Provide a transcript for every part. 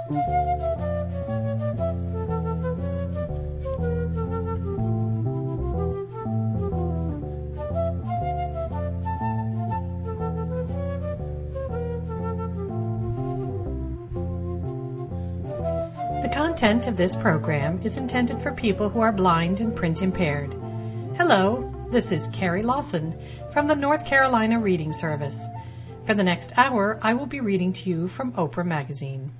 The content of this program is intended for people who are blind and print impaired. Hello, this is Carrie Lawson from the North Carolina Reading Service. For the next hour, I will be reading to you from Oprah Magazine.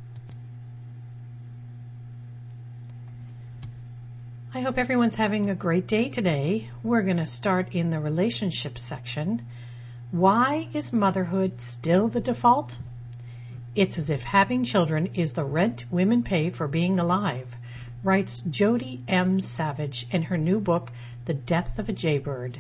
I hope everyone's having a great day today. We're going to start in the relationships section. Why is motherhood still the default? It's as if having children is the rent women pay for being alive, writes Jody M. Savage in her new book, The Death of a Jaybird.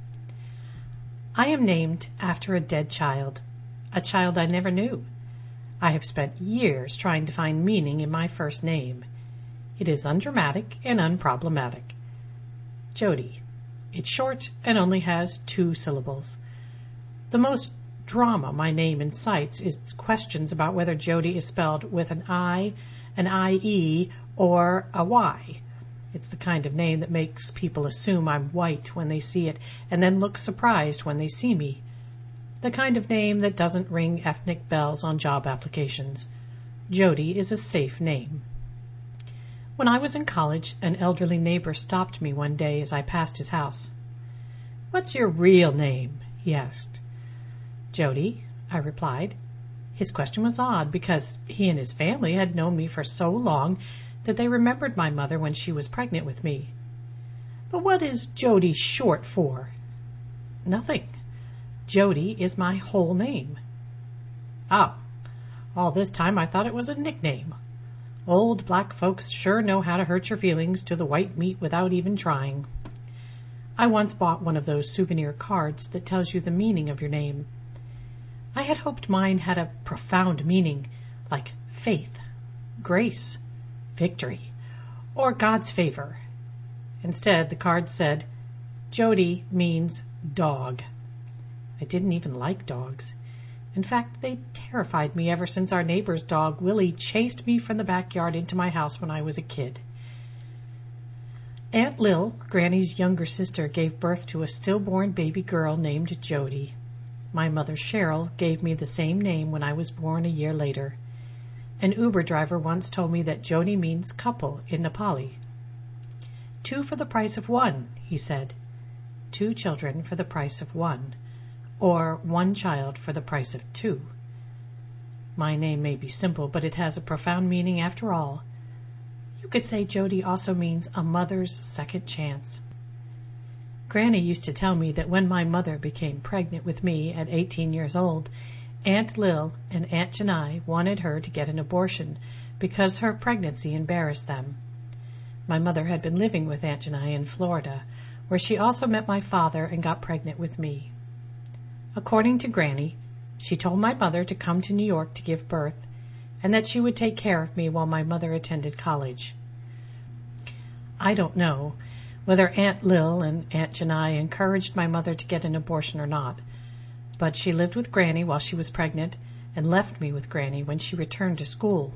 I am named after a dead child, a child I never knew. I have spent years trying to find meaning in my first name. It is undramatic and unproblematic. Jody. It's short and only has 2 syllables. The most drama my name incites is questions about whether Jody is spelled with an I, an IE, or a Y. It's the kind of name that makes people assume I'm white when they see it and then look surprised when they see me. The kind of name that doesn't ring ethnic bells on job applications. Jody is a safe name. When I was in college, an elderly neighbor stopped me one day as I passed his house. "What's your real name?" he asked. "Jody," I replied. His question was odd because he and his family had known me for so long that they remembered my mother when she was pregnant with me. "But what is Jody short for?" "Nothing. Jody is my whole name." "Oh, all this time I thought it was a nickname. Old black folks sure know how to hurt your feelings to the white meat without even trying." I once bought one of those souvenir cards that tells you the meaning of your name. I had hoped mine had a profound meaning, like faith, grace, victory, or God's favor. Instead, the card said, "Jody means dog." I didn't even like dogs. In fact, they terrified me ever since our neighbor's dog, Willie, chased me from the backyard into my house when I was a kid. Aunt Lil, Granny's younger sister, gave birth to a stillborn baby girl named Jody. My mother, Cheryl, gave me the same name when I was born a year later. An Uber driver once told me that Jody means couple in Nepali. 2 for the price of 1, he said. 2 children for the price of 1, or 1 child for the price of 2. My name may be simple, but it has a profound meaning after all. You could say Jody also means a mother's second chance. Granny used to tell me that when my mother became pregnant with me at 18 years old, Aunt Lil and Aunt Janai wanted her to get an abortion because her pregnancy embarrassed them. My mother had been living with Aunt Janai in Florida, where she also met my father and got pregnant with me. According to Granny, she told my mother to come to New York to give birth, and that she would take care of me while my mother attended college. I don't know whether Aunt Lil and Aunt Janai encouraged my mother to get an abortion or not, but she lived with Granny while she was pregnant and left me with Granny when she returned to school.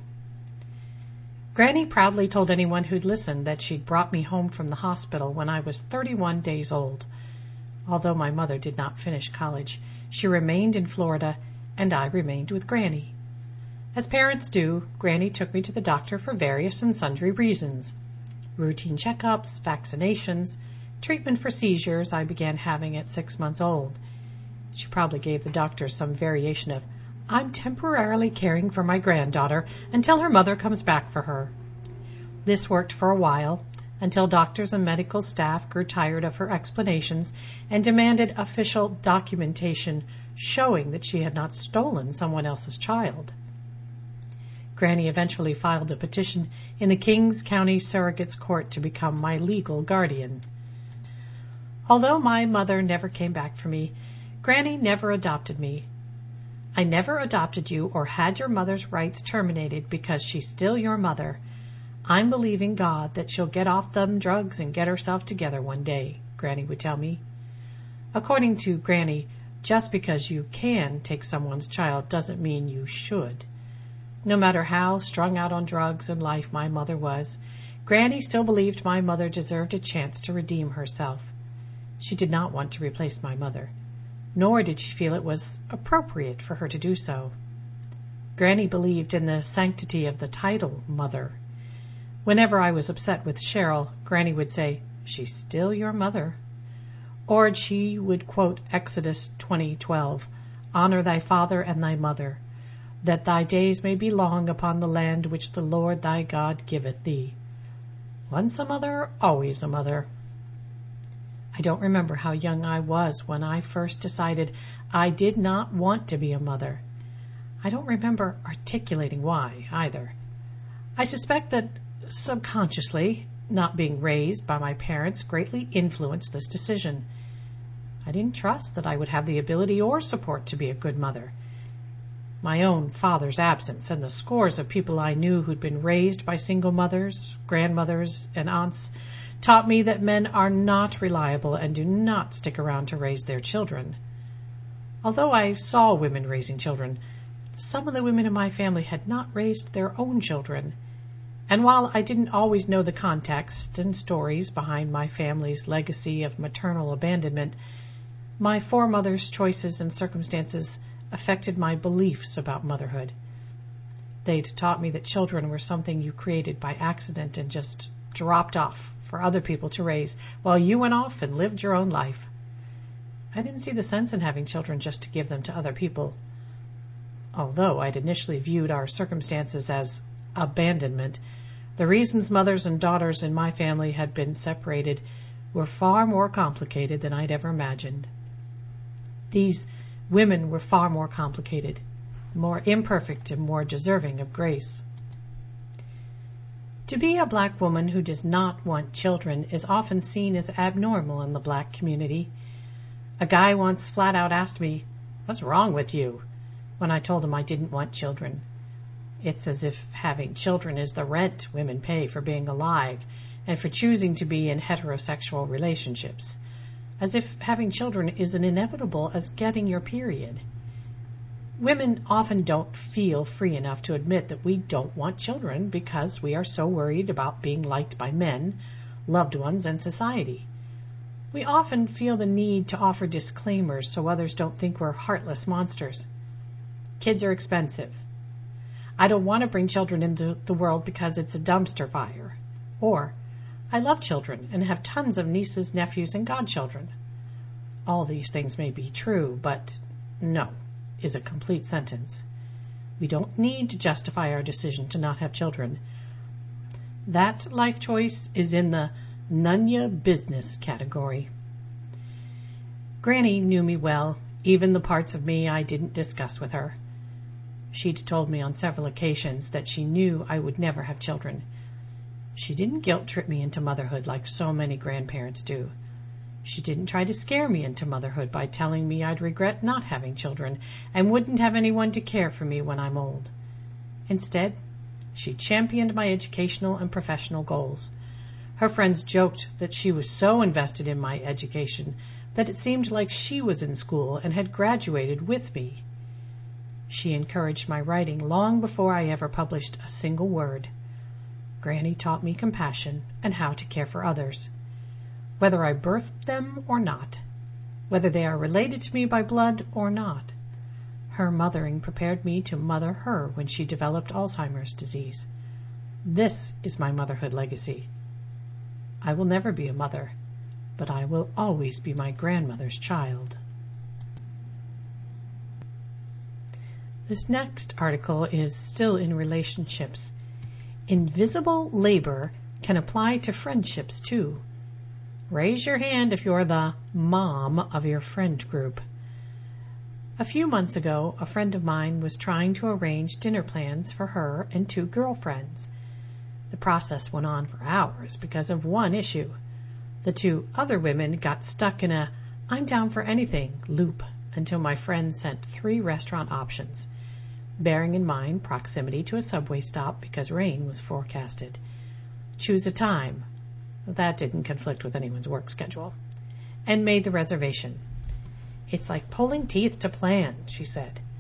Granny proudly told anyone who'd listened that she'd brought me home from the hospital when I was 31 days old. Although my mother did not finish college, she remained in Florida, and I remained with Granny. As parents do, Granny took me to the doctor for various and sundry reasons. Routine checkups, vaccinations, treatment for seizures I began having at 6 months old. She probably gave the doctor some variation of, "I'm temporarily caring for my granddaughter until her mother comes back for her." This worked for a while, until doctors and medical staff grew tired of her explanations and demanded official documentation showing that she had not stolen someone else's child. Granny eventually filed a petition in the Kings County Surrogates Court to become my legal guardian. Although my mother never came back for me, Granny never adopted me. "I never adopted you or had your mother's rights terminated because she's still your mother. I'm believing God that she'll get off them drugs and get herself together one day," Granny would tell me. According to Granny, just because you can take someone's child doesn't mean you should. No matter how strung out on drugs and life my mother was, Granny still believed my mother deserved a chance to redeem herself. She did not want to replace my mother, nor did she feel it was appropriate for her to do so. Granny believed in the sanctity of the title mother. Whenever I was upset with Cheryl, Granny would say, "She's still your mother." Or she would quote Exodus 20:12, "Honor thy father and thy mother, that thy days may be long upon the land which the Lord thy God giveth thee." Once a mother, always a mother. I don't remember how young I was when I first decided I did not want to be a mother. I don't remember articulating why, either. I suspect that subconsciously, not being raised by my parents greatly influenced this decision. I didn't trust that I would have the ability or support to be a good mother. My own father's absence and the scores of people I knew who'd been raised by single mothers, grandmothers, and aunts taught me that men are not reliable and do not stick around to raise their children. Although I saw women raising children, some of the women in my family had not raised their own children. And while I didn't always know the context and stories behind my family's legacy of maternal abandonment, my foremothers' choices and circumstances affected my beliefs about motherhood. They'd taught me that children were something you created by accident and just dropped off for other people to raise while you went off and lived your own life. I didn't see the sense in having children just to give them to other people. Although I'd initially viewed our circumstances as abandonment, the reasons mothers and daughters in my family had been separated were far more complicated than I'd ever imagined. These women were far more complicated, more imperfect, and more deserving of grace. To be a black woman who does not want children is often seen as abnormal in the black community. A guy once flat out asked me, "What's wrong with you?" when I told him I didn't want children. It's as if having children is the rent women pay for being alive and for choosing to be in heterosexual relationships, as if having children is as inevitable as getting your period. Women often don't feel free enough to admit that we don't want children because we are so worried about being liked by men, loved ones, and society. We often feel the need to offer disclaimers so others don't think we're heartless monsters. Kids are expensive. I don't want to bring children into the world because it's a dumpster fire. Or, I love children and have tons of nieces, nephews, and godchildren. All these things may be true, but no is a complete sentence. We don't need to justify our decision to not have children. That life choice is in the none ya business category. Granny knew me well, even the parts of me I didn't discuss with her. She'd told me on several occasions that she knew I would never have children. She didn't guilt-trip me into motherhood like so many grandparents do. She didn't try to scare me into motherhood by telling me I'd regret not having children and wouldn't have anyone to care for me when I'm old. Instead, she championed my educational and professional goals. Her friends joked that she was so invested in my education that it seemed like she was in school and had graduated with me. She encouraged my writing long before I ever published a single word. Granny taught me compassion and how to care for others, whether I birthed them or not, whether they are related to me by blood or not. Her mothering prepared me to mother her when she developed Alzheimer's disease. This is my motherhood legacy. I will never be a mother, but I will always be my grandmother's child. This next article is still in relationships. Invisible labor can apply to friendships too. Raise your hand if you're the mom of your friend group. A few months ago, a friend of mine was trying to arrange dinner plans for her and 2 girlfriends. The process went on for hours because of one issue. The 2 other women got stuck in a "I'm down for anything" loop until my friend sent 3 restaurant options, bearing in mind proximity to a subway stop because rain was forecasted. Choose a time. That didn't conflict with anyone's work schedule. And made the reservation. "It's like pulling teeth to plan," she said.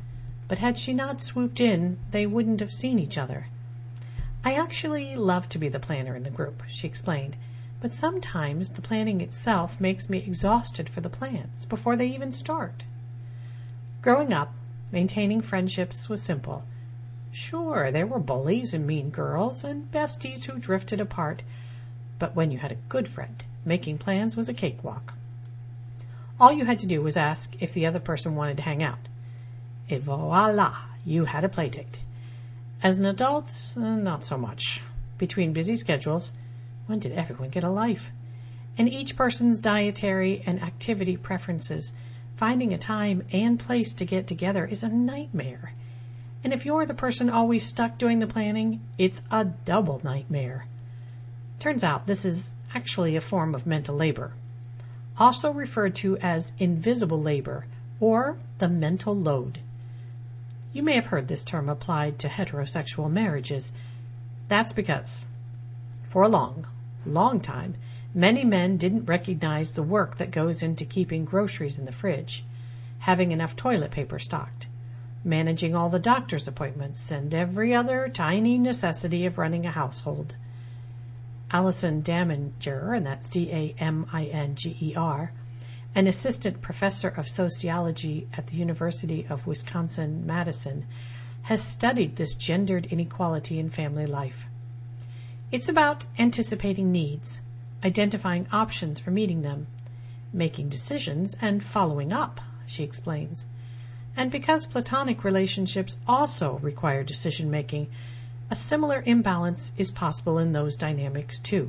but had she not swooped in, they wouldn't have seen each other. I actually love to be the planner in the group, she explained, but sometimes the planning itself makes me exhausted for the plans before they even start. Growing up, maintaining friendships was simple. Sure, there were bullies and mean girls and besties who drifted apart, but when you had a good friend, making plans was a cakewalk. All you had to do was ask if the other person wanted to hang out. Et voila, you had a play date. As an adult, not so much. Between busy schedules, when did everyone get a life? And each person's dietary and activity preferences, finding a time and place to get together is a nightmare. And if you're the person always stuck doing the planning, it's a double nightmare. Turns out this is actually a form of mental labor, also referred to as invisible labor or the mental load. You may have heard this term applied to heterosexual marriages. That's because, for a long, long time, many men didn't recognize the work that goes into keeping groceries in the fridge, having enough toilet paper stocked, managing all the doctor's appointments, and every other tiny necessity of running a household. Allison Daminger, and that's Daminger, an assistant professor of sociology at the University of Wisconsin-Madison, has studied this gendered inequality in family life. It's about anticipating needs, identifying options for meeting them, making decisions, and following up, she explains. And because platonic relationships also require decision-making, a similar imbalance is possible in those dynamics too.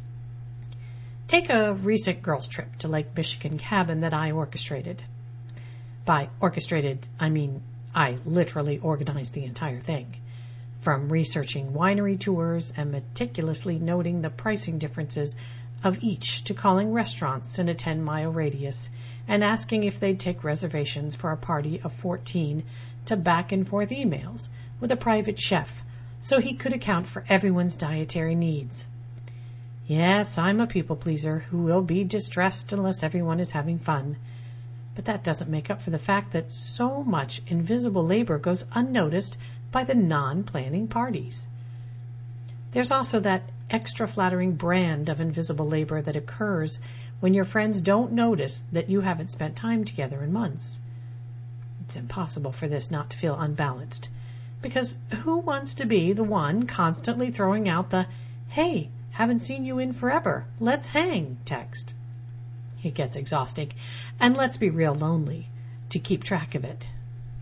Take a recent girls' trip to Lake Michigan cabin that I orchestrated. By orchestrated, I mean I literally organized the entire thing, from researching winery tours and meticulously noting the pricing differences of each to calling restaurants in a 10-mile radius and asking if they'd take reservations for a party of 14 to back and forth emails with a private chef so he could account for everyone's dietary needs. Yes, I'm a people pleaser who will be distressed unless everyone is having fun. But that doesn't make up for the fact that so much invisible labor goes unnoticed by the non-planning parties. There's also that extra flattering brand of invisible labor that occurs when your friends don't notice that you haven't spent time together in months. It's impossible for this not to feel unbalanced, because who wants to be the one constantly throwing out the, "Hey, haven't seen you in forever, let's hang" text? It gets exhausting, and let's be real lonely to keep track of it.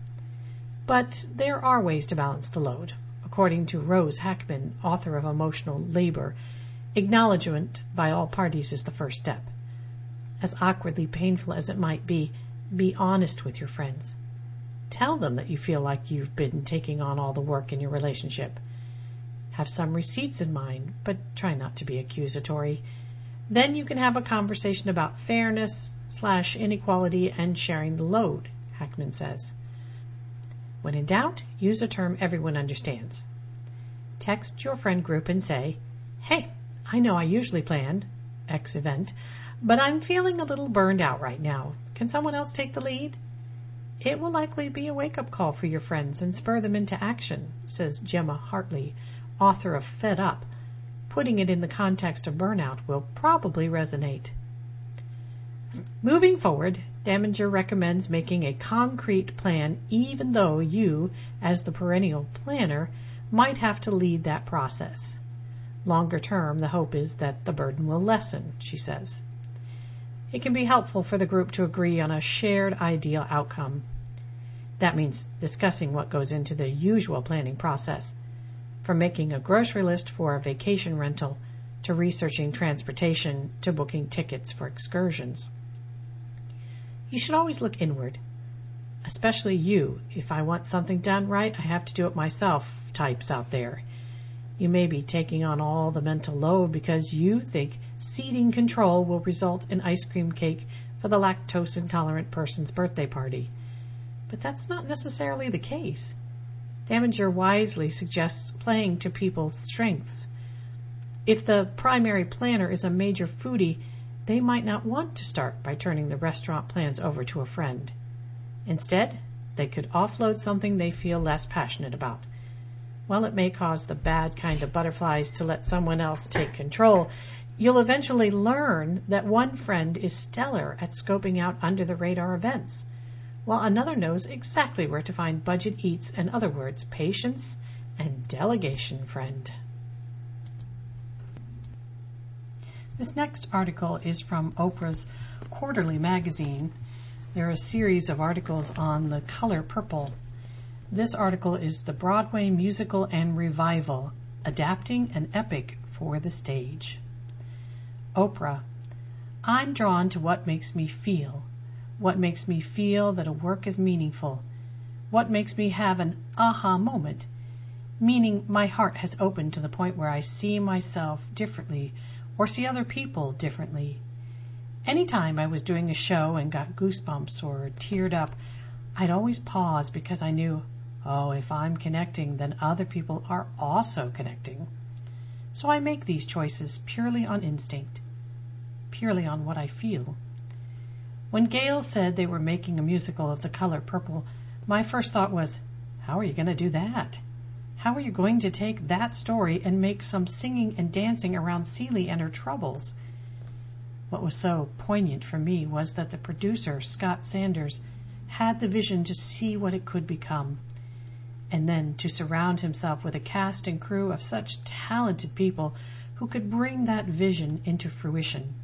But there are ways to balance the load. According to Rose Hackman, author of Emotional Labor, acknowledgement by all parties is the first step. As awkwardly painful as it might be honest with your friends. Tell them that you feel like you've been taking on all the work in your relationship. Have some receipts in mind, but try not to be accusatory. Then you can have a conversation about fairness/inequality and sharing the load, Hackman says. When in doubt, use a term everyone understands. Text your friend group and say, "Hey, I know I usually plan X event, but I'm feeling a little burned out right now. Can someone else take the lead?" It will likely be a wake-up call for your friends and spur them into action, says Gemma Hartley, author of Fed Up. Putting it in the context of burnout will probably resonate. Moving forward, Daminger recommends making a concrete plan even though you, as the perennial planner, might have to lead that process. Longer term, the hope is that the burden will lessen, she says. It can be helpful for the group to agree on a shared ideal outcome. That means discussing what goes into the usual planning process, from making a grocery list for a vacation rental to researching transportation to booking tickets for excursions. You should always look inward, especially you. "If I want something done right, I have to do it myself" types out there. You may be taking on all the mental load because you think ceding control will result in ice cream cake for the lactose-intolerant person's birthday party. But that's not necessarily the case. Daminger wisely suggests playing to people's strengths. If the primary planner is a major foodie, they might not want to start by turning the restaurant plans over to a friend. Instead, They could offload something they feel less passionate about. While it may cause the bad kind of butterflies to let someone else take control, you'll eventually learn that one friend is stellar at scoping out under-the-radar events, while another knows exactly where to find budget eats, in other words, patience and delegation, friend. This next article is from Oprah's Quarterly magazine. There are a series of articles on The Color Purple. This article is The Broadway Musical and Revival, Adapting an Epic for the Stage. Oprah: I'm drawn to what makes me feel that a work is meaningful, what makes me have an aha moment, meaning my heart has opened to the point where I see myself differently or see other people differently. Anytime I was doing a show and got goosebumps or teared up, I'd always pause because I knew, if I'm connecting, then other people are also connecting. So I make these choices purely on instinct, purely on what I feel. When Gayle said they were making a musical of The Color Purple, my first thought was, how are you going to do that? How are you going to take that story and make some singing and dancing around Celie and her troubles? What was so poignant for me was that the producer, Scott Sanders, had the vision to see what it could become, and then to surround himself with a cast and crew of such talented people who could bring that vision into fruition.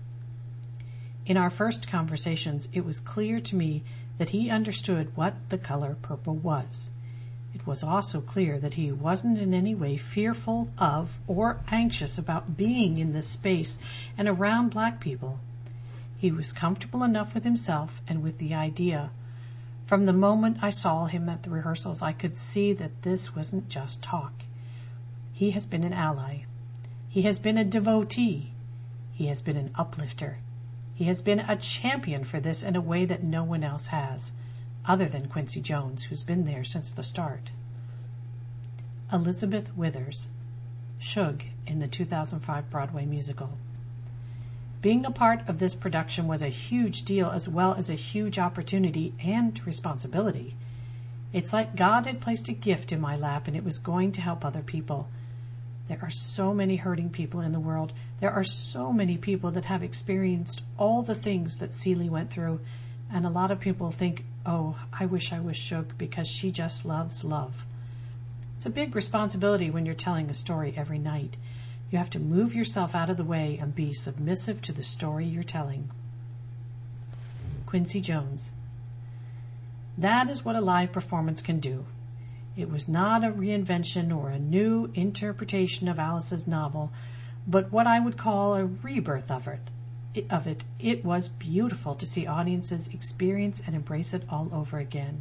In our first conversations, it was clear to me that he understood what The Color Purple was. It was also clear that he wasn't in any way fearful of or anxious about being in this space and around black people. He was comfortable enough with himself and with the idea. From the moment I saw him at the rehearsals, I could see that this wasn't just talk. He has been an ally. He has been a devotee. He has been an uplifter. He has been a champion for this in a way that no one else has, other than Quincy Jones, who's been there since the start. Elizabeth Withers, Shug in the 2005 Broadway musical. Being a part of this production was a huge deal as well as a huge opportunity and responsibility. It's like God had placed a gift in my lap and it was going to help other people. There are so many hurting people in the world. There are so many people that have experienced all the things that Celie went through, and a lot of people think, I wish I was Shug because she just loves love. It's a big responsibility when you're telling a story every night. You have to move yourself out of the way and be submissive to the story you're telling. Quincy Jones. That is what a live performance can do. It was not a reinvention or a new interpretation of Alice's novel, but what I would call a rebirth of it. It was beautiful to see audiences experience and embrace it all over again.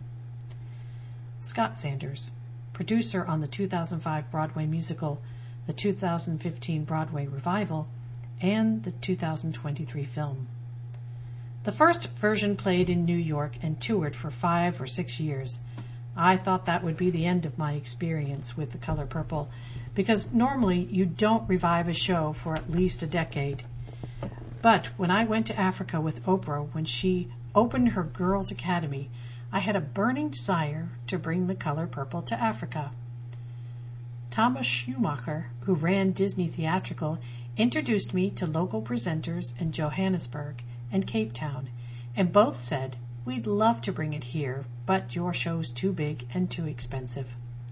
Scott Sanders, producer on the 2005 Broadway musical, the 2015 Broadway revival, and the 2023 film. The first version played in New York and toured for 5 or 6 years. I thought that would be the end of my experience with The Color Purple, because normally you don't revive a show for at least a decade. But when I went to Africa with Oprah when she opened her Girls Academy, I had a burning desire to bring The Color Purple to Africa. Thomas Schumacher, who ran Disney Theatrical, introduced me to local presenters in Johannesburg and Cape Town, and both said, "We'd love to bring it here, but your show's too big and too expensive."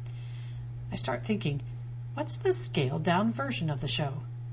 I start thinking, what's the scaled-down version of the show?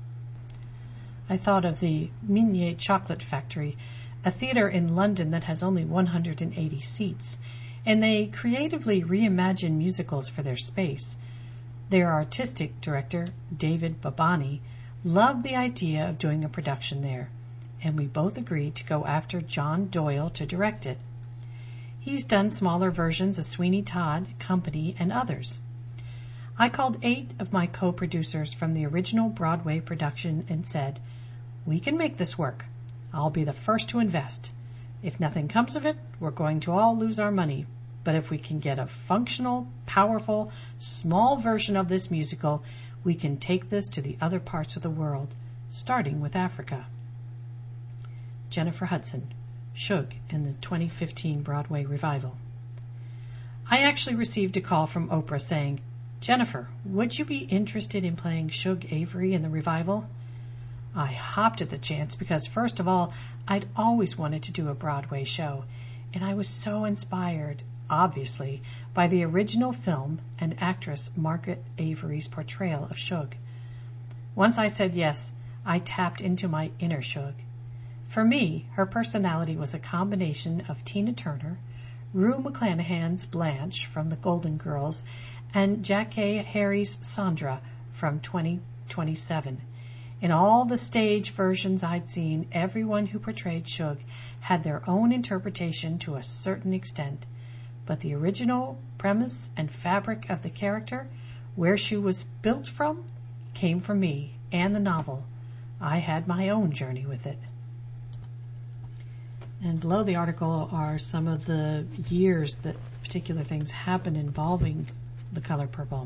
I thought of the Mignet Chocolate Factory, a theater in London that has only 180 seats, and they creatively reimagine musicals for their space. Their artistic director, David Babani, loved the idea of doing a production there, and we both agreed to go after John Doyle to direct it. He's done smaller versions of Sweeney Todd, Company, and others. I called 8 of my co-producers from the original Broadway production and said, "We can make this work. I'll be the first to invest. If nothing comes of it, we're going to all lose our money. But if we can get a functional, powerful, small version of this musical, we can take this to the other parts of the world, starting with Africa." Jennifer Hudson, Shug in the 2015 Broadway revival. I actually received a call from Oprah saying, "Jennifer, would you be interested in playing Shug Avery in the revival?" I hopped at the chance because, first of all, I'd always wanted to do a Broadway show, and I was so inspired, obviously, by the original film and actress Margaret Avery's portrayal of Shug. Once I said yes, I tapped into my inner Shug. For me, her personality was a combination of Tina Turner, Rue McClanahan's Blanche from The Golden Girls, and Jackée Harry's Sandra from 2027. In all the stage versions I'd seen, everyone who portrayed Shug had their own interpretation to a certain extent, but the original premise and fabric of the character, where she was built from, came from me and the novel. I had my own journey with it. And below the article are some of the years that particular things happened involving The Color Purple.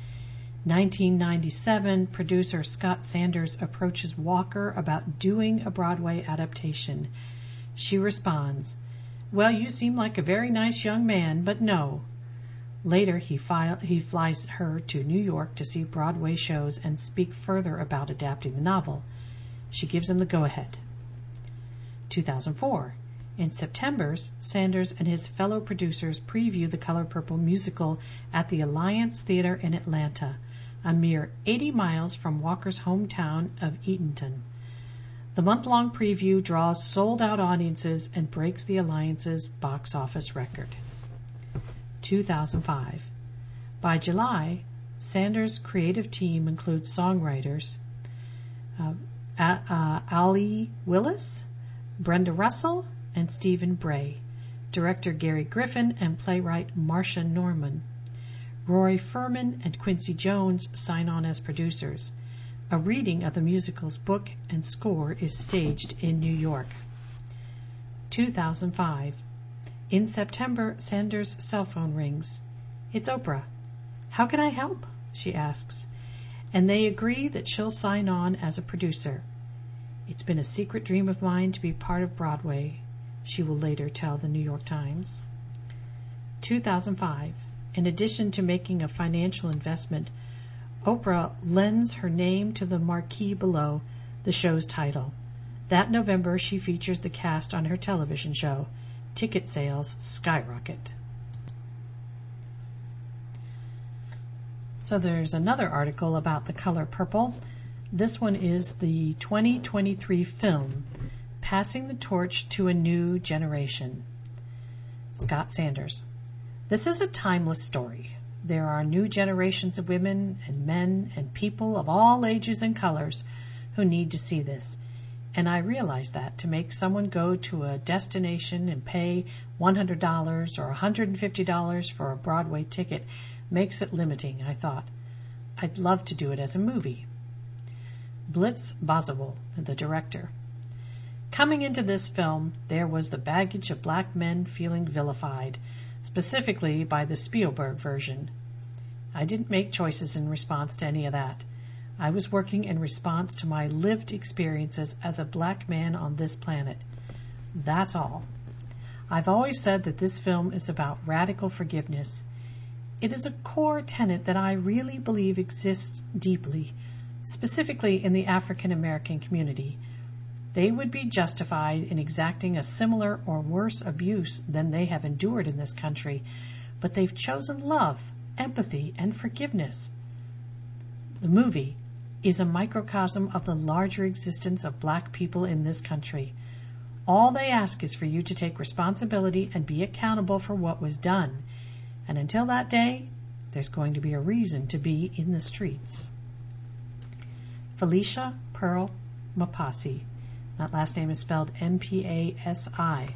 1997, producer Scott Sanders approaches Walker about doing a Broadway adaptation. She responds, "Well, you seem like a very nice young man, but no." Later, he flies her to New York to see Broadway shows and speak further about adapting the novel. She gives him the go-ahead. 2004. In September, Sanders and his fellow producers preview The Color Purple musical at the Alliance Theater in Atlanta, a mere 80 miles from Walker's hometown of Eatonton. The month-long preview draws sold-out audiences and breaks the Alliance's box office record. 2005. By July, Sanders' creative team includes songwriters Ali Willis, Brenda Russell, and Stephen Bray, director Gary Griffin, and playwright Marcia Norman. Roy Furman and Quincy Jones sign on as producers. A reading of the musical's book and score is staged in New York. 2005. In September, Sanders' cell phone rings. "It's Oprah. How can I help?" she asks. And they agree that she'll sign on as a producer. "It's been a secret dream of mine to be part of Broadway," she will later tell the New York Times. 2005. In addition to making a financial investment, Oprah lends her name to the marquee below the show's title. That November, she features the cast on her television show. Ticket sales skyrocket. So there's another article about The Color Purple. This one is the 2023 film, Passing the Torch to a New Generation. Scott Sanders. This is a timeless story. There are new generations of women and men and people of all ages and colors who need to see this. And I realize that to make someone go to a destination and pay $100 or $150 for a Broadway ticket makes it limiting, I thought. I'd love to do it as a movie. Blitz Boswell, the director. Coming into this film, there was the baggage of black men feeling vilified, specifically by the Spielberg version. I didn't make choices in response to any of that. I was working in response to my lived experiences as a black man on this planet. That's all. I've always said that this film is about radical forgiveness. It is a core tenet that I really believe exists deeply, specifically in the African American community. They would be justified in exacting a similar or worse abuse than they have endured in this country, but they've chosen love, empathy, and forgiveness. The movie is a microcosm of the larger existence of black people in this country. All they ask is for you to take responsibility and be accountable for what was done. And until that day, there's going to be a reason to be in the streets. Felicia Pearl Mapasi. That last name is spelled M-P-A-S-I.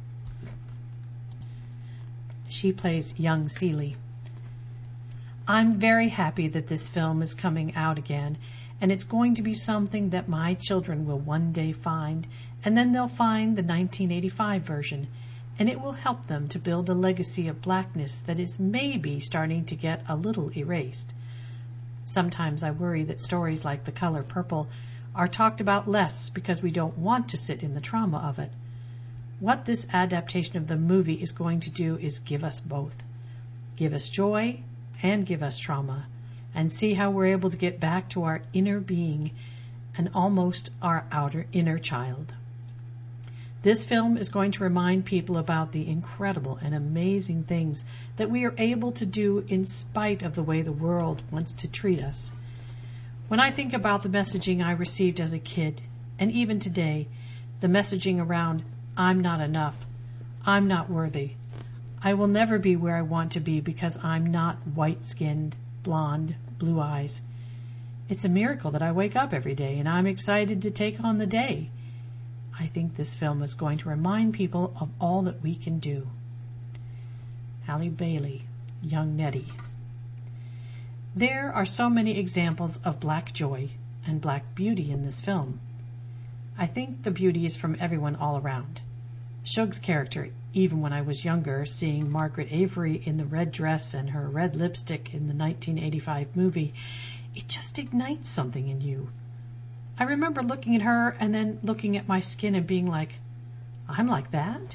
She plays young Celie. I'm very happy that this film is coming out again, and it's going to be something that my children will one day find, and then they'll find the 1985 version, and it will help them to build a legacy of blackness that is maybe starting to get a little erased. Sometimes I worry that stories like The Color Purple are talked about less because we don't want to sit in the trauma of it. What this adaptation of the movie is going to do is give us both. give us joy, and give us trauma, and see how we're able to get back to our inner being and almost our outer inner child. This film is going to remind people about the incredible and amazing things that we are able to do in spite of the way the world wants to treat us. When I think about the messaging I received as a kid, and even today, the messaging around, I'm not enough, I'm not worthy, I will never be where I want to be because I'm not white-skinned, blonde, blue eyes. It's a miracle that I wake up every day and I'm excited to take on the day. I think this film is going to remind people of all that we can do. Halle Bailey, Young Nettie. There are so many examples of black joy and black beauty in this film. I think the beauty is from everyone all around. Shug's character, even when I was younger, seeing Margaret Avery in the red dress and her red lipstick in the 1985 movie, it just ignites something in you. I remember looking at her and then looking at my skin and being like, I'm like that?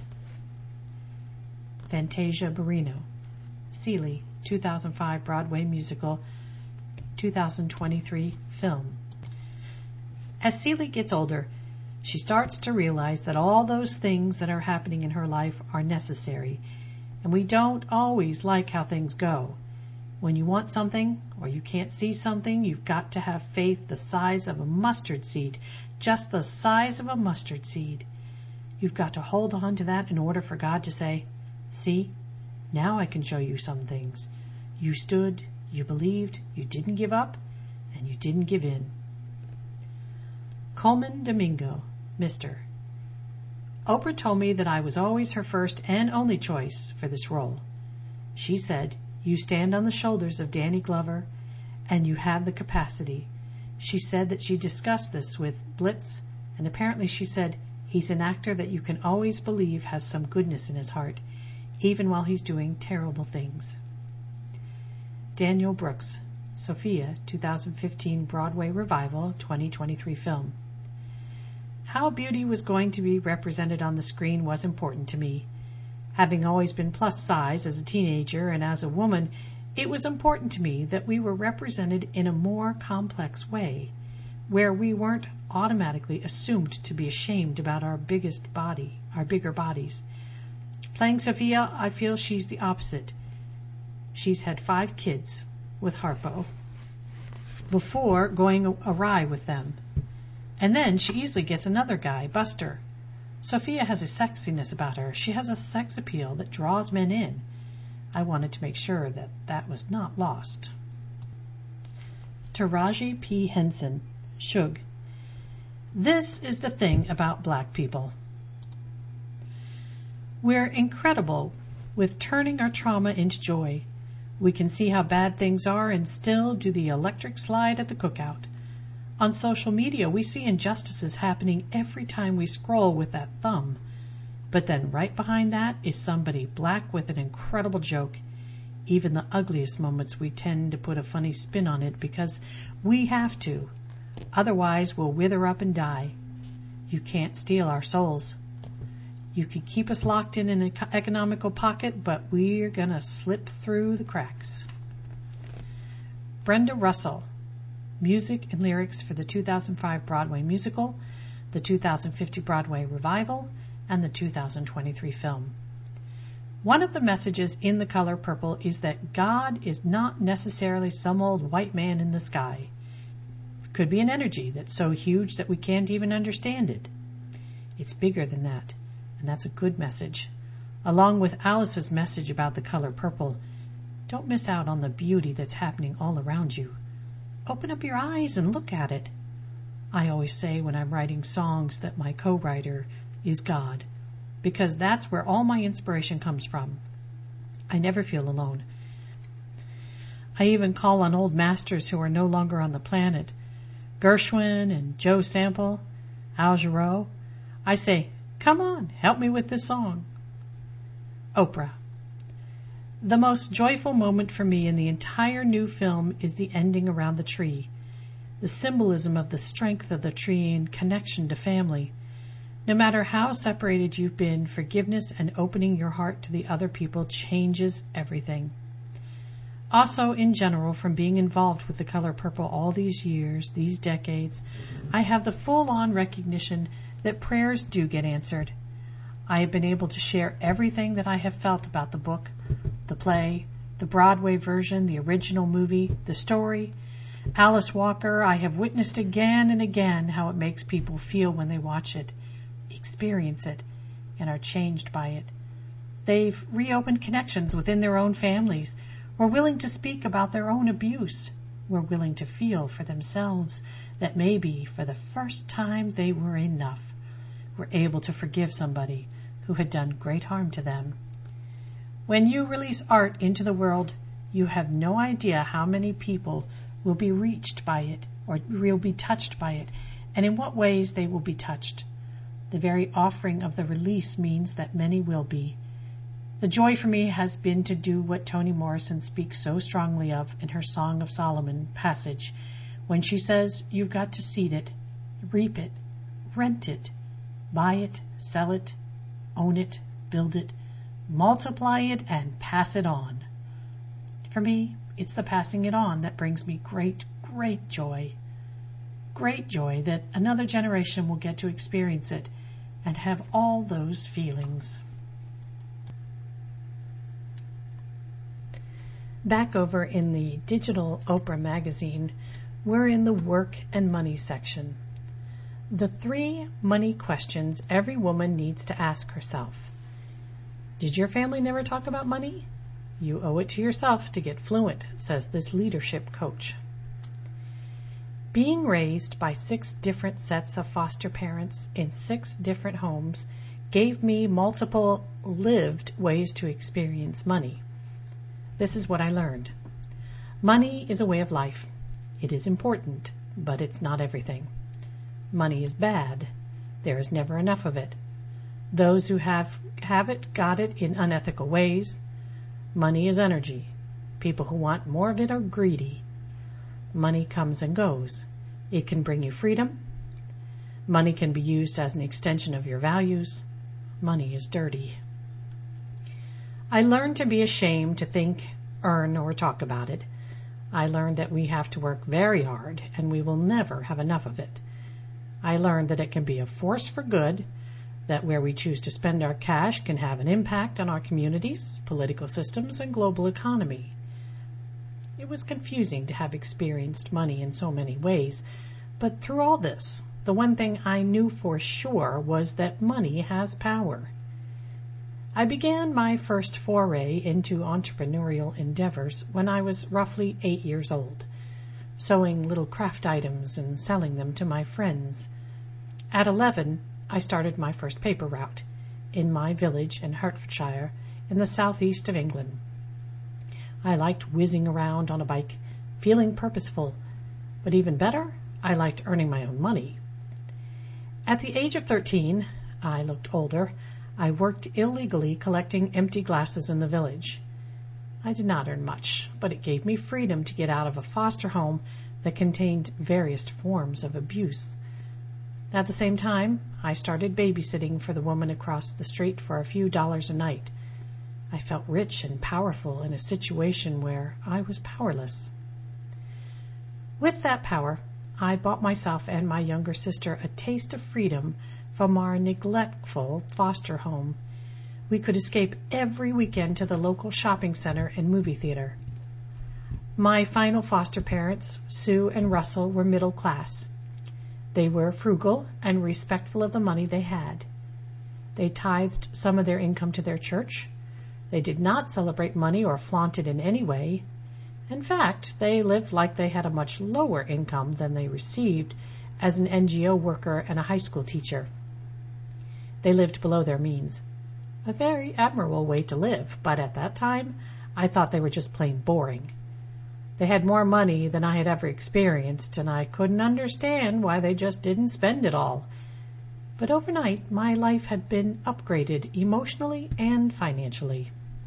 Fantasia Barrino, Celie, 2005 Broadway musical, 2023 film. As Celie gets older, she starts to realize that all those things that are happening in her life are necessary, and we don't always like how things go. When you want something, or you can't see something, you've got to have faith the size of a mustard seed, just the size of a mustard seed. You've got to hold on to that in order for God to say, see, now I can show you some things. You stood, you believed, you didn't give up, and you didn't give in. Colman Domingo, Mr. Oprah told me that I was always her first and only choice for this role. She said, you stand on the shoulders of Danny Glover, and you have the capacity. She said that she discussed this with Blitz, and apparently she said, he's an actor that you can always believe has some goodness in his heart, even while he's doing terrible things. Daniel Brooks, Sophia, 2015 Broadway Revival, 2023 film. How beauty was going to be represented on the screen was important to me. Having always been plus size as a teenager and as a woman, it was important to me that we were represented in a more complex way, where we weren't automatically assumed to be ashamed about our bigger bodies. Playing Sophia, I feel she's the opposite. She's had 5 kids with Harpo before going awry with them. And then she easily gets another guy, Buster. Sophia has a sexiness about her. She has a sex appeal that draws men in. I wanted to make sure that that was not lost. Taraji P. Henson, Shug. This is the thing about black people. We're incredible with turning our trauma into joy. We can see how bad things are and still do the electric slide at the cookout. On social media, we see injustices happening every time we scroll with that thumb. But then right behind that is somebody black with an incredible joke. Even the ugliest moments, we tend to put a funny spin on it because we have to. Otherwise, we'll wither up and die. You can't steal our souls. You can keep us locked in an economical pocket, but we're going to slip through the cracks. Brenda Russell. Music and lyrics for the 2005 Broadway musical, the 2050 Broadway revival, and the 2023 film. One of the messages in The Color Purple is that God is not necessarily some old white man in the sky. It could be an energy that's so huge that we can't even understand it. It's bigger than that, and that's a good message. Along with Alice's message about The Color Purple, don't miss out on the beauty that's happening all around you. Open up your eyes and look at it. I always say when I'm writing songs that my co-writer is God, because that's where all my inspiration comes from. I never feel alone. I even call on old masters who are no longer on the planet, Gershwin and Joe Sample, Al Jarreau. I say, come on, help me with this song. Oprah. The most joyful moment for me in the entire new film is the ending around the tree. The symbolism of the strength of the tree and connection to family. No matter how separated you've been, forgiveness and opening your heart to the other people changes everything. Also, in general, from being involved with The Color Purple all these years, these decades, I have the full-on recognition that prayers do get answered. I have been able to share everything that I have felt about the book, the play, the Broadway version, the original movie, the story. Alice Walker, I have witnessed again and again how it makes people feel when they watch it, experience it, and are changed by it. They've reopened connections within their own families, were willing to speak about their own abuse, were willing to feel for themselves that maybe for the first time they were enough, were able to forgive somebody who had done great harm to them. When you release art into the world, you have no idea how many people will be reached by it or will be touched by it, and in what ways they will be touched. The very offering of the release means that many will be. The joy for me has been to do what Toni Morrison speaks so strongly of in her Song of Solomon passage, when she says you've got to seed it, reap it, rent it, buy it, sell it, own it, build it, multiply it, and pass it on. For me, it's the passing it on that brings me great, great joy. Great joy that another generation will get to experience it and have all those feelings. Back over in the digital Oprah magazine, we're in the work and money section. The 3 money questions every woman needs to ask herself. Did your family never talk about money? You owe it to yourself to get fluent, says this leadership coach. Being raised by 6 different sets of foster parents in 6 different homes gave me multiple lived ways to experience money. This is what I learned. Money is a way of life. It is important, but it's not everything. Money is bad. There is never enough of it. Those who have it got it in unethical ways. Money is energy. People who want more of it are greedy. Money comes and goes. It can bring you freedom. Money can be used as an extension of your values. Money is dirty. I learned to be ashamed to think, earn, or talk about it. I learned that we have to work very hard and we will never have enough of it. I learned that it can be a force for good, that where we choose to spend our cash can have an impact on our communities, political systems, and global economy. It was confusing to have experienced money in so many ways, but through all this, the one thing I knew for sure was that money has power. I began my first foray into entrepreneurial endeavors when I was roughly 8 years old, sewing little craft items and selling them to my friends. At 11, I started my first paper route in my village in Hertfordshire in the southeast of England. I liked whizzing around on a bike, feeling purposeful, but even better, I liked earning my own money. At the age of 13, I looked older, I worked illegally collecting empty glasses in the village. I did not earn much, but it gave me freedom to get out of a foster home that contained various forms of abuse. At the same time, I started babysitting for the woman across the street for a few dollars a night. I felt rich and powerful in a situation where I was powerless. With that power, I bought myself and my younger sister a taste of freedom from our neglectful foster home. We could escape every weekend to the local shopping center and movie theater. My final foster parents, Sue and Russell, were middle class. They were frugal and respectful of the money they had. They tithed some of their income to their church. They did not celebrate money or flaunt it in any way. In fact, they lived like they had a much lower income than they received as an NGO worker and a high school teacher. They lived below their means. A very admirable way to live, but at that time, I thought they were just plain boring. They had more money than I had ever experienced, and I couldn't understand why they just didn't spend it all. But overnight, my life had been upgraded emotionally and financially.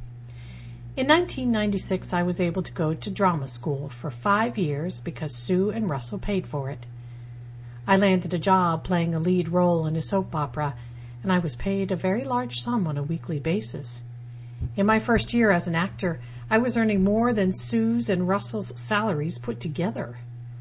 In 1996, I was able to go to drama school for 5 years because Sue and Russell paid for it. I landed a job playing a lead role in a soap opera, and I was paid a very large sum on a weekly basis. In my first year as an actor, I was earning more than Sue's and Russell's salaries put together.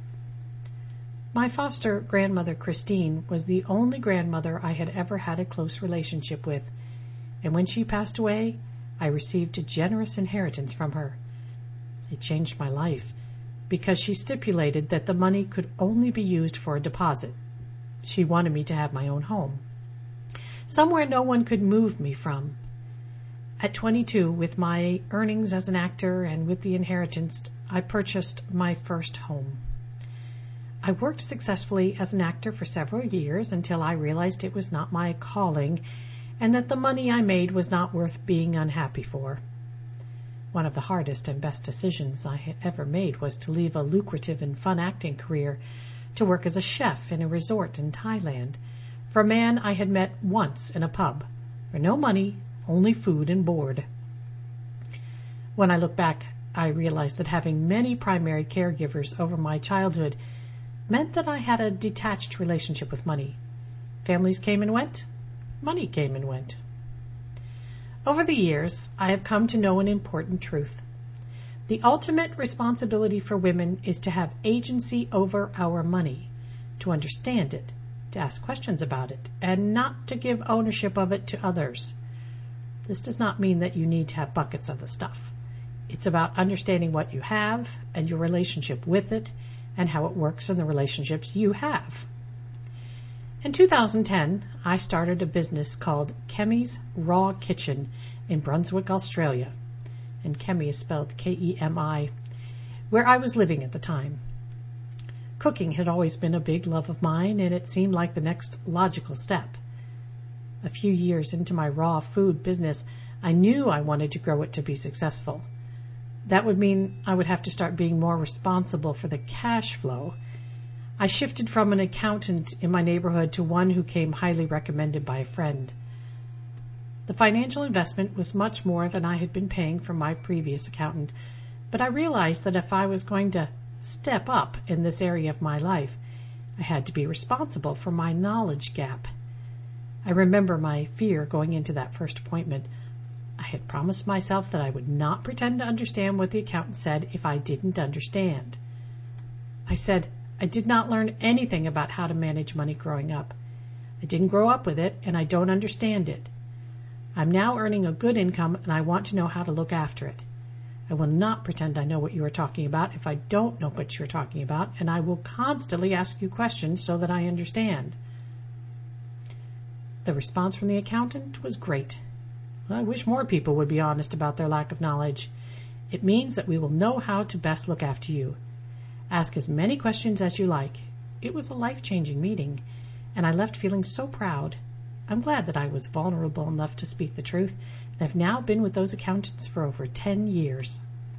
My foster grandmother, Christine, was the only grandmother I had ever had a close relationship with, and when she passed away, I received a generous inheritance from her. It changed my life, because she stipulated that the money could only be used for a deposit. She wanted me to have my own home, somewhere no one could move me from. At 22, with my earnings as an actor and with the inheritance, I purchased my first home. I worked successfully as an actor for several years until I realized it was not my calling and that the money I made was not worth being unhappy for. One of the hardest and best decisions I had ever made was to leave a lucrative and fun acting career to work as a chef in a resort in Thailand for a man I had met once in a pub, for no money, only food and board. When I look back, I realized that having many primary caregivers over my childhood meant that I had a detached relationship with money. Families came and went. Money came and went. Over the years, I have come to know an important truth. The ultimate responsibility for women is to have agency over our money, to understand it, to ask questions about it, and not to give ownership of it to others. This does not mean that you need to have buckets of the stuff. It's about understanding what you have and your relationship with it, and how it works in the relationships you have. In 2010, I started a business called Kemi's Raw Kitchen in Brunswick, Australia, and Kemi is spelled K-E-M-I, where I was living at the time. Cooking had always been a big love of mine, and it seemed like the next logical step. A few years into my raw food business, I knew I wanted to grow it to be successful. That would mean I would have to start being more responsible for the cash flow. I shifted from an accountant in my neighborhood to one who came highly recommended by a friend. The financial investment was much more than I had been paying for my previous accountant, but I realized that if I was going to step up in this area of my life, I had to be responsible for my knowledge gap. I remember my fear going into that first appointment. I had promised myself that I would not pretend to understand what the accountant said if I didn't understand. I said I did not learn anything about how to manage money growing up. I didn't grow up with it, and I don't understand it. I'm now earning a good income, and I want to know how to look after it. I will not pretend I know what you are talking about if I don't know what you're talking about, and I will constantly ask you questions so that I understand. The response from the accountant was great. I wish more people would be honest about their lack of knowledge. It means that we will know how to best look after you. Ask as many questions as you like. It was a life-changing meeting, and I left feeling so proud. I'm glad that I was vulnerable enough to speak the truth, and have now been with those accountants for over 10 years.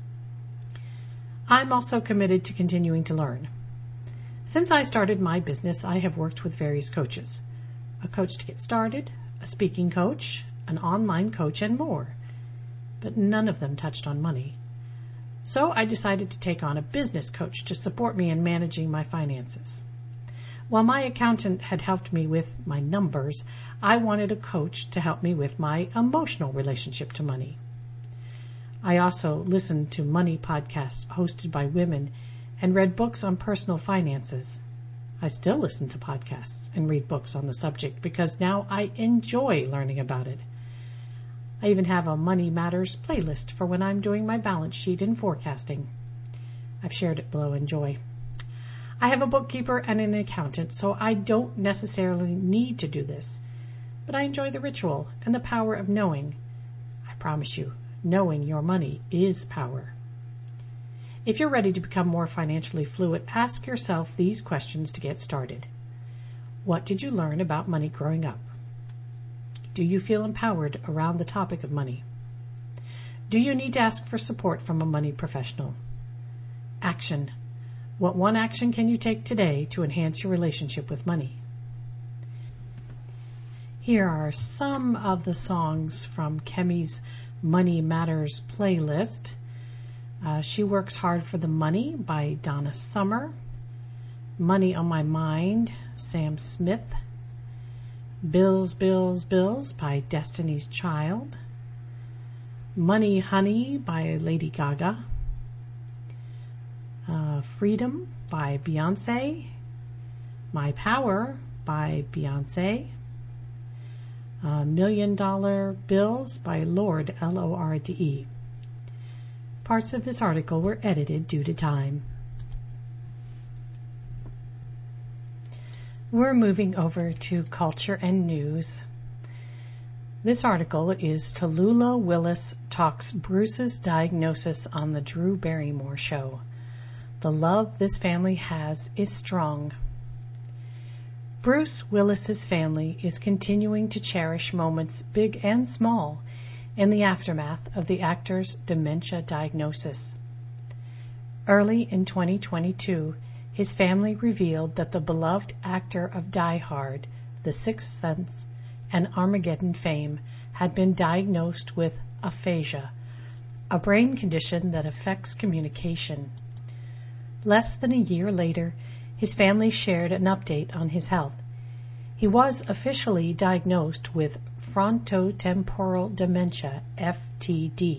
I'm also committed to continuing to learn. Since I started my business, I have worked with various coaches. A coach to get started, a speaking coach, an online coach, and more. But none of them touched on money. So I decided to take on a business coach to support me in managing my finances. While my accountant had helped me with my numbers, I wanted a coach to help me with my emotional relationship to money. I also listened to money podcasts hosted by women and read books on personal finances. I still listen to podcasts and read books on the subject because now I enjoy learning about it. I even have a Money Matters playlist for when I'm doing my balance sheet and forecasting. I've shared it below. Enjoy. I have a bookkeeper and an accountant, so I don't necessarily need to do this. But I enjoy the ritual and the power of knowing. I promise you, knowing your money is power. If you're ready to become more financially fluid, ask yourself these questions to get started. What did you learn about money growing up? Do you feel empowered around the topic of money? Do you need to ask for support from a money professional? Action. What one action can you take today to enhance your relationship with money? Here are some of the songs from Kemi's Money Matters playlist. She Works Hard for the Money by Donna Summer. Money on My Mind, Sam Smith. Bills, Bills, Bills by Destiny's Child. Money Honey by Lady Gaga, Freedom by Beyonce, My Power by Beyonce, $1 Million Bills by Lorde, Lorde. Parts of this article were edited due to time. We're moving over to culture and news. This article is Tallulah Willis talks Bruce's diagnosis on the Drew Barrymore show. The love this family has is strong. Bruce Willis's family is continuing to cherish moments big and small in the aftermath of the actor's dementia diagnosis. Early in 2022, his family revealed that the beloved actor of Die Hard, The Sixth Sense, and Armageddon fame had been diagnosed with aphasia, a brain condition that affects communication. Less than a year later, his family shared an update on his health. He was officially diagnosed with frontotemporal dementia, FTD.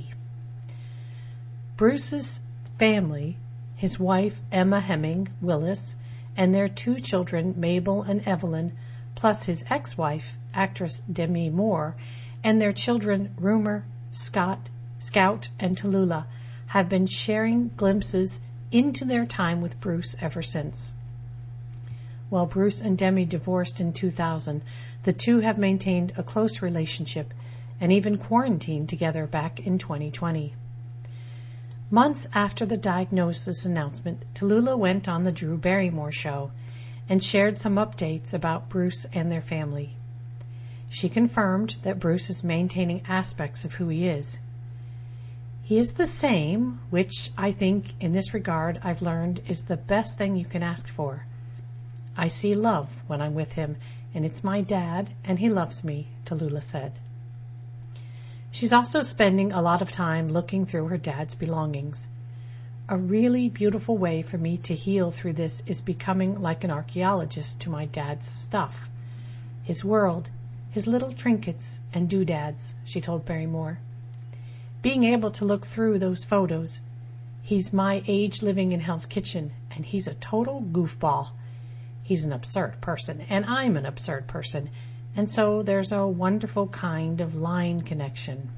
Bruce's family, his wife Emma Hemming Willis, and their 2 children, Mabel and Evelyn, plus his ex-wife, actress Demi Moore, and their children Rumer, Scout, and Tallulah, have been sharing glimpses into their time with Bruce ever since. While Bruce and Demi divorced in 2000, the two have maintained a close relationship and even quarantined together back in 2020. Months after the diagnosis announcement, Tallulah went on the Drew Barrymore show and shared some updates about Bruce and their family. She confirmed that Bruce is maintaining aspects of who he is. He is the same, which I think in this regard I've learned is the best thing you can ask for. I see love when I'm with him, and it's my dad, and he loves me, Tallulah said. She's also spending a lot of time looking through her dad's belongings. A really beautiful way for me to heal through this is becoming like an archaeologist to my dad's stuff. His world, his little trinkets and doodads, she told Barrymore. Being able to look through those photos. He's my age living in Hell's Kitchen, and he's a total goofball. He's an absurd person, and I'm an absurd person, and so there's a wonderful kind of line connection.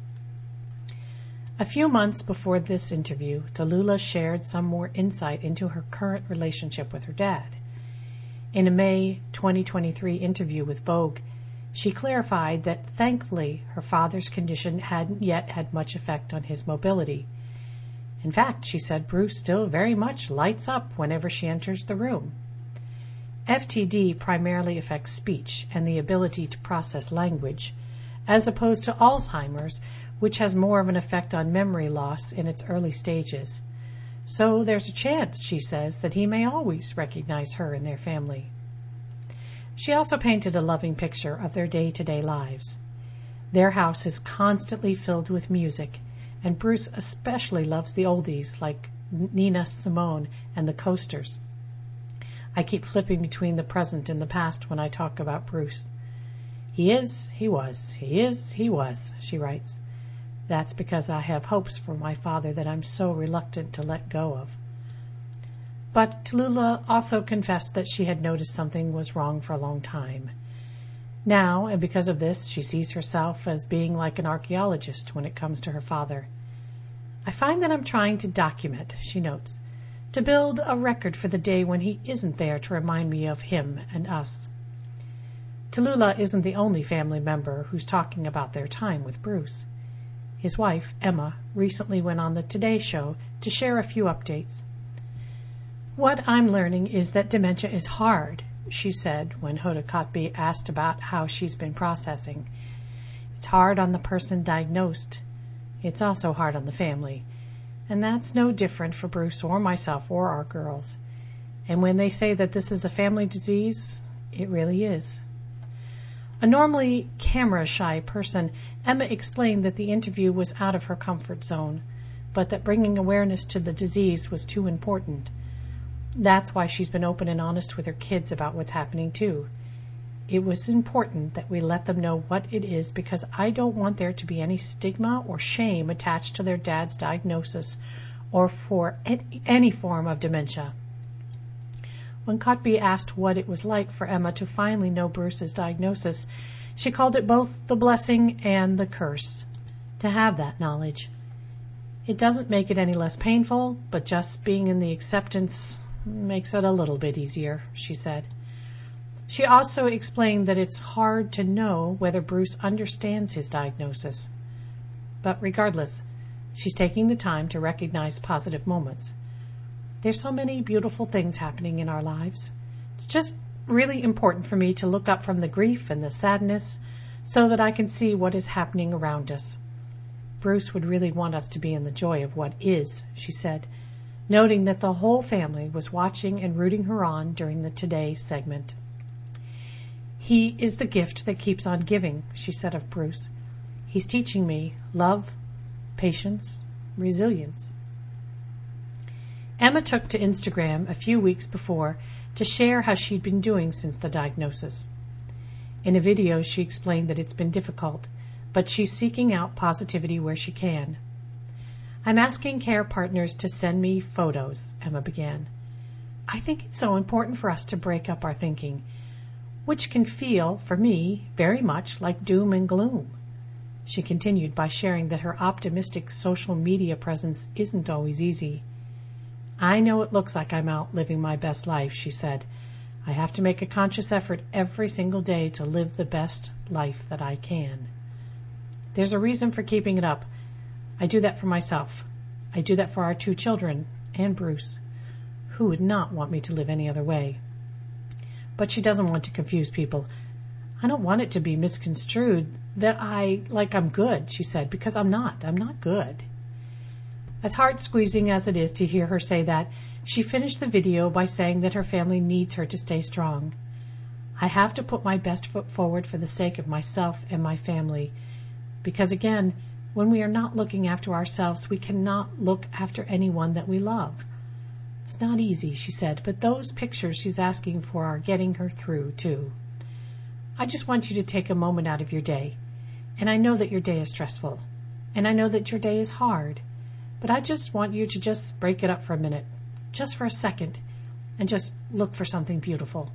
A few months before this interview, Tallulah shared some more insight into her current relationship with her dad. In a May 2023 interview with Vogue, she clarified that thankfully her father's condition hadn't yet had much effect on his mobility. In fact, she said Bruce still very much lights up whenever she enters the room. FTD primarily affects speech and the ability to process language, as opposed to Alzheimer's, which has more of an effect on memory loss in its early stages. So there's a chance, she says, that he may always recognize her and their family. She also painted a loving picture of their day-to-day lives. Their house is constantly filled with music, and Bruce especially loves the oldies like Nina Simone and the Coasters. I keep flipping between the present and the past when I talk about Bruce. He is, he was, he is, he was, she writes. That's because I have hopes for my father that I'm so reluctant to let go of. But Tallulah also confessed that she had noticed something was wrong for a long time. Now, and because of this, she sees herself as being like an archaeologist when it comes to her father. I find that I'm trying to document, she notes, to build a record for the day when he isn't there to remind me of him and us. Tallulah isn't the only family member who's talking about their time with Bruce. His wife, Emma, recently went on the Today Show to share a few updates. What I'm learning is that dementia is hard, she said when Hoda Kotb asked about how she's been processing. It's hard on the person diagnosed. It's also hard on the family. And that's no different for Bruce or myself or our girls. And when they say that this is a family disease, it really is. A normally camera-shy person, Emma explained that the interview was out of her comfort zone, but that bringing awareness to the disease was too important. That's why she's been open and honest with her kids about what's happening too. it was important that we let them know what it is because I don't want there to be any stigma or shame attached to their dad's diagnosis or for any form of dementia. When Cotby asked what it was like for Emma to finally know Bruce's diagnosis, she called it both the blessing and the curse to have that knowledge. It doesn't make it any less painful, but just being in the acceptance makes it a little bit easier, she said. She also explained that it's hard to know whether Bruce understands his diagnosis. But regardless, she's taking the time to recognize positive moments. There's so many beautiful things happening in our lives. It's just really important for me to look up from the grief and the sadness so that I can see what is happening around us. Bruce would really want us to be in the joy of what is, she said, noting that the whole family was watching and rooting her on during the Today segment. He is the gift that keeps on giving, she said of Bruce. He's teaching me love, patience, resilience. Emma took to Instagram a few weeks before to share how she'd been doing since the diagnosis. In a video, she explained that it's been difficult, but she's seeking out positivity where she can. I'm asking care partners to send me photos, Emma began. I think it's so important for us to break up our thinking, which can feel, for me, very much like doom and gloom. She continued by sharing that her optimistic social media presence isn't always easy. I know it looks like I'm out living my best life, she said. I have to make a conscious effort every single day to live the best life that I can. There's a reason for keeping it up. I do that for myself. I do that for our 2 children and Bruce, who would not want me to live any other way. But she doesn't want to confuse people. I don't want it to be misconstrued that I'm good, she said, because I'm not. I'm not good. As heart-squeezing as it is to hear her say that, she finished the video by saying that her family needs her to stay strong. I have to put my best foot forward for the sake of myself and my family. Because again, when we are not looking after ourselves, we cannot look after anyone that we love. It's not easy, she said, but those pictures she's asking for are getting her through, too. I just want you to take a moment out of your day. And I know that your day is stressful. And I know that your day is hard. But I just want you to just break it up for a minute, just for a second, and just look for something beautiful.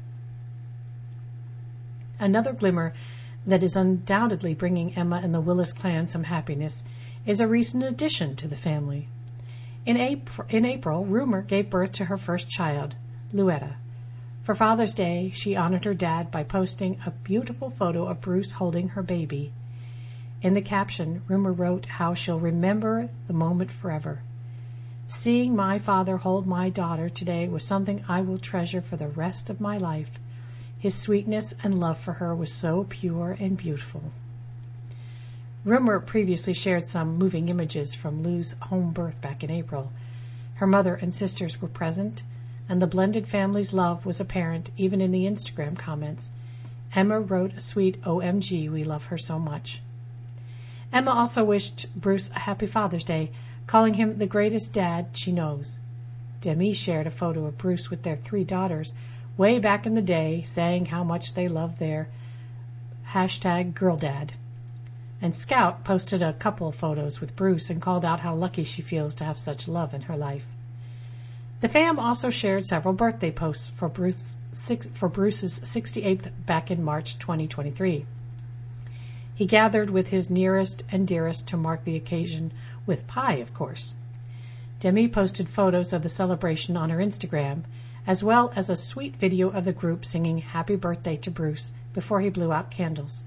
Another glimmer that is undoubtedly bringing Emma and the Willis clan some happiness is a recent addition to the family. In April, Rumor gave birth to her first child, Luetta. For Father's Day, she honored her dad by posting a beautiful photo of Bruce holding her baby. In the caption, Rumor wrote how she'll remember the moment forever. Seeing my father hold my daughter today was something I will treasure for the rest of my life. His sweetness and love for her was so pure and beautiful. Rumor previously shared some moving images from Lou's home birth back in April. Her mother and sisters were present, and the blended family's love was apparent even in the Instagram comments. Emma wrote a sweet OMG, we love her so much. Emma also wished Bruce a happy Father's Day, calling him the greatest dad she knows. Demi shared a photo of Bruce with their 3 daughters way back in the day, saying how much they loved their #GirlDad. And Scout posted a couple of photos with Bruce and called out how lucky she feels to have such love in her life. The fam also shared several birthday posts for Bruce's 68th back in March 2023. He gathered with his nearest and dearest to mark the occasion with pie, of course. Demi posted photos of the celebration on her Instagram, as well as a sweet video of the group singing Happy Birthday to Bruce before he blew out candles.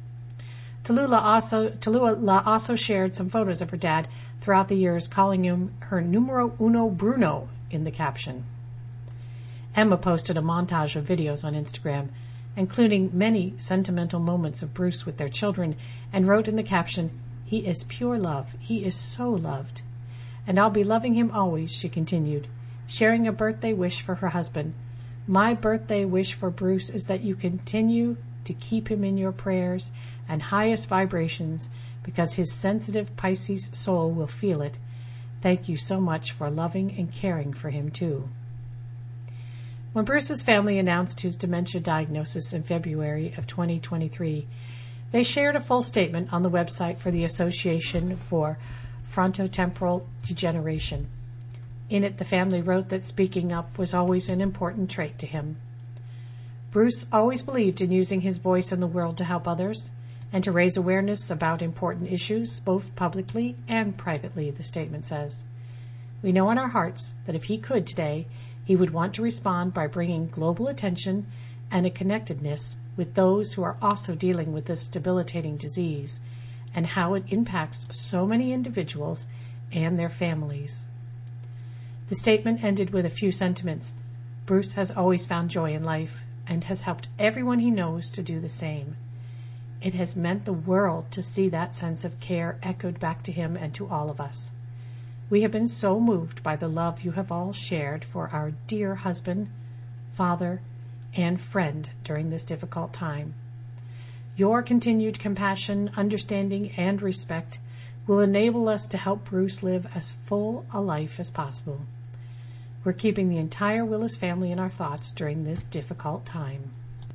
Tallulah also shared some photos of her dad throughout the years, calling him her numero uno Bruno in the caption. Emma posted a montage of videos on Instagram, including many sentimental moments of Bruce with their children, and wrote in the caption, "He is pure love. He is so loved. And I'll be loving him always," she continued, sharing a birthday wish for her husband. "My birthday wish for Bruce is that you continue to keep him in your prayers and highest vibrations, because his sensitive Pisces soul will feel it. Thank you so much for loving and caring for him too." When Bruce's family announced his dementia diagnosis in February of 2023, they shared a full statement on the website for the Association for Frontotemporal Degeneration. In it, the family wrote that speaking up was always an important trait to him. Bruce always believed in using his voice in the world to help others and to raise awareness about important issues, both publicly and privately, the statement says. We know in our hearts that if he could today, he would want to respond by bringing global attention and a connectedness with those who are also dealing with this debilitating disease and how it impacts so many individuals and their families. The statement ended with a few sentiments. Bruce has always found joy in life and has helped everyone he knows to do the same. It has meant the world to see that sense of care echoed back to him and to all of us. We have been so moved by the love you have all shared for our dear husband, father, and friend during this difficult time. Your continued compassion, understanding, and respect will enable us to help Bruce live as full a life as possible. We're keeping the entire Willis family in our thoughts during this difficult time.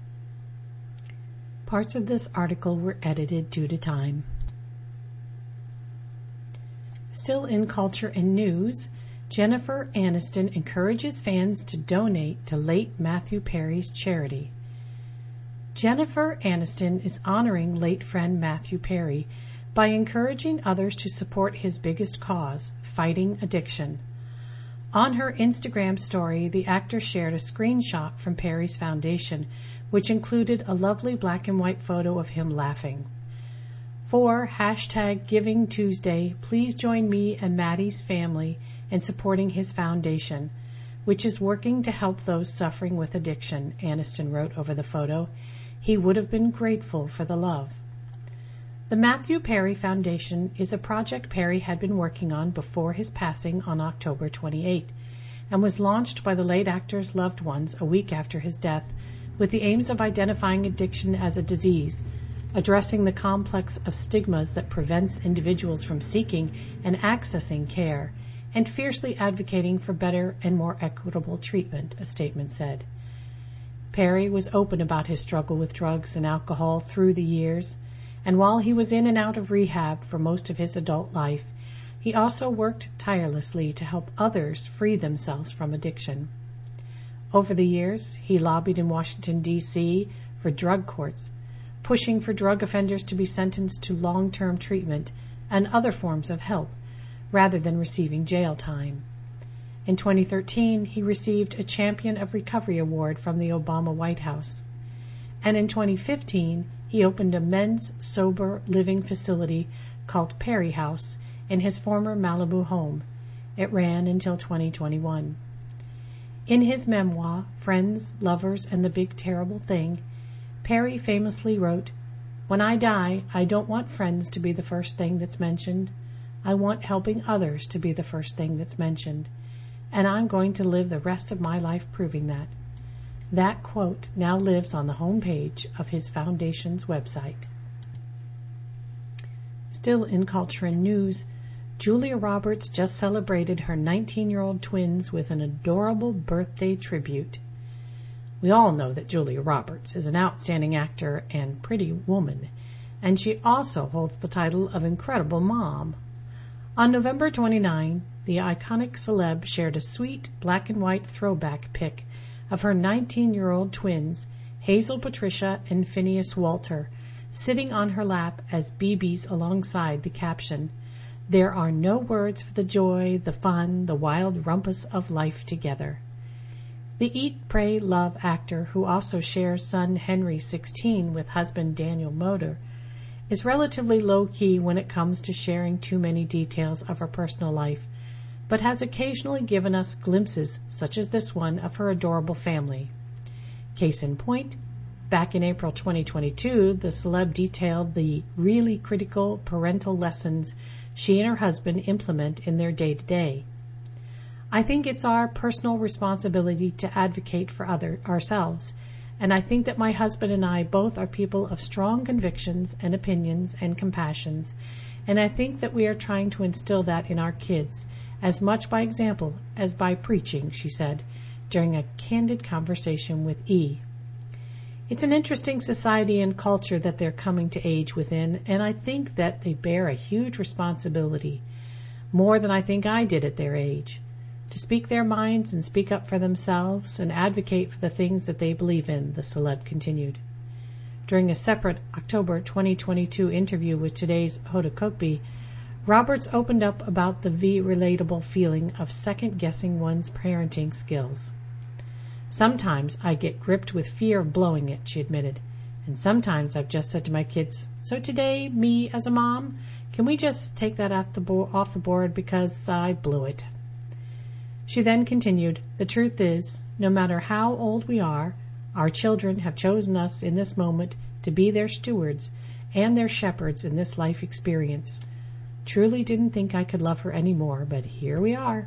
Parts of this article were edited due to time. Still in culture and news, Jennifer Aniston encourages fans to donate to late Matthew Perry's charity. Jennifer Aniston is honoring late friend Matthew Perry by encouraging others to support his biggest cause, fighting addiction. On her Instagram story, the actor shared a screenshot from Perry's foundation, which included a lovely black and white photo of him laughing. For #GivingTuesday, please join me and Maddie's family in supporting his foundation, which is working to help those suffering with addiction, Aniston wrote over the photo. He would have been grateful for the love. The Matthew Perry Foundation is a project Perry had been working on before his passing on October 28 and was launched by the late actor's loved ones a week after his death with the aims of identifying addiction as a disease, addressing the complex of stigmas that prevents individuals from seeking and accessing care, and fiercely advocating for better and more equitable treatment, a statement said. Perry was open about his struggle with drugs and alcohol through the years, and while he was in and out of rehab for most of his adult life, he also worked tirelessly to help others free themselves from addiction. Over the years, he lobbied in Washington, D.C. for drug courts, pushing for drug offenders to be sentenced to long-term treatment and other forms of help, rather than receiving jail time. In 2013, he received a Champion of Recovery Award from the Obama White House. And in 2015, he opened a men's sober living facility called Perry House in his former Malibu home. It ran until 2021. In his memoir, Friends, Lovers, and the Big Terrible Thing, Perry famously wrote, "When I die, I don't want friends to be the first thing that's mentioned. I want helping others to be the first thing that's mentioned. And I'm going to live the rest of my life proving that." That quote now lives on the homepage of his foundation's website. Still in culture and news, Julia Roberts just celebrated her 19-year-old twins with an adorable birthday tribute. We all know that Julia Roberts is an outstanding actor and pretty woman, and she also holds the title of Incredible Mom. On November 29, the iconic celeb shared a sweet black and white throwback pic of her 19-year-old twins, Hazel Patricia and Phineas Walter, sitting on her lap as BBs alongside the caption, "There are no words for the joy, the fun, the wild rumpus of life together." The Eat, Pray, Love actor, who also shares son Henry 16 with husband Daniel Moder, is relatively low-key when it comes to sharing too many details of her personal life, but has occasionally given us glimpses, such as this one, of her adorable family. Case in point, back in April 2022, the celeb detailed the really critical parental lessons she and her husband implement in their day-to-day. I think it's our personal responsibility to advocate for ourselves, and I think that my husband and I both are people of strong convictions and opinions and compassions, and I think that we are trying to instill that in our kids, as much by example as by preaching, she said, during a candid conversation with E. It's an interesting society and culture that they're coming to age within, and I think that they bear a huge responsibility, more than I think I did at their age, to speak their minds and speak up for themselves and advocate for the things that they believe in, the celeb continued. During a separate October 2022 interview with today's Hoda Kotb, Roberts opened up about the relatable feeling of second-guessing one's parenting skills. Sometimes I get gripped with fear of blowing it, she admitted. And sometimes I've just said to my kids, so today, me as a mom, can we just take that off the board because I blew it? She then continued, the truth is, no matter how old we are, our children have chosen us in this moment to be their stewards and their shepherds in this life experience. Truly didn't think I could love her anymore, but here we are.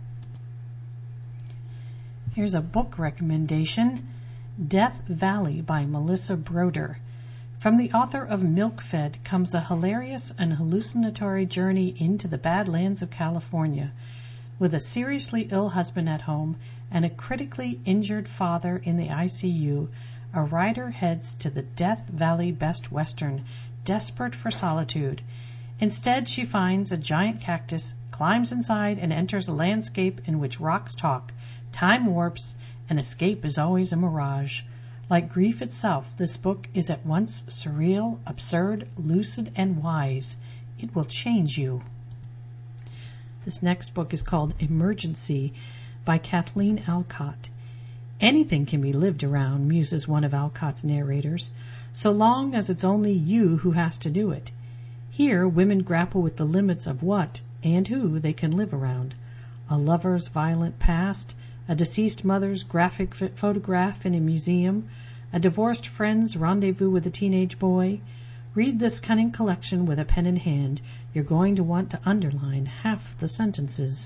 Here's a book recommendation, Death Valley by Melissa Broder. From the author of Milk-Fed comes a hilarious and hallucinatory journey into the Badlands of California. With a seriously ill husband at home and a critically injured father in the ICU, a writer heads to the Death Valley Best Western, desperate for solitude. Instead, she finds a giant cactus, climbs inside, and enters a landscape in which rocks talk, time warps, and escape is always a mirage. Like grief itself, this book is at once surreal, absurd, lucid, and wise. It will change you. This next book is called Emergency by Kathleen Alcott. Anything can be lived around, muses one of Alcott's narrators, so long as it's only you who has to do it. Here, women grapple with the limits of what and who they can live around. A lover's violent past, a deceased mother's graphic photograph in a museum, a divorced friend's rendezvous with a teenage boy. Read this cunning collection with a pen in hand. You're going to want to underline half the sentences.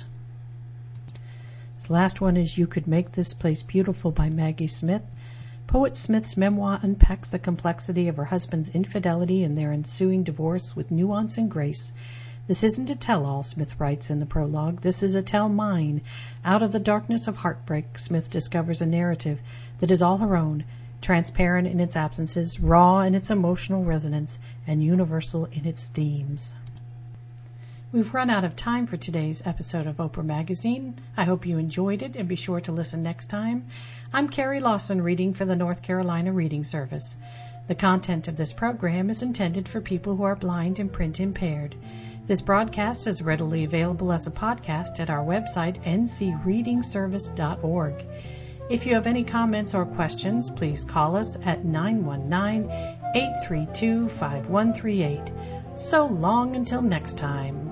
This last one is You Could Make This Place Beautiful by Maggie Smith. Poet Smith's memoir unpacks the complexity of her husband's infidelity and their ensuing divorce with nuance and grace. This isn't a tell-all, Smith writes in the prologue. This is a tell-mine. Out of the darkness of heartbreak, Smith discovers a narrative that is all her own, transparent in its absences, raw in its emotional resonance, and universal in its themes. We've run out of time for today's episode of Oprah Magazine. I hope you enjoyed it, and be sure to listen next time. I'm Carrie Lawson, reading for the North Carolina Reading Service. The content of this program is intended for people who are blind and print impaired. This broadcast is readily available as a podcast at our website, ncreadingservice.org. If you have any comments or questions, please call us at 919-832-5138. So long until next time.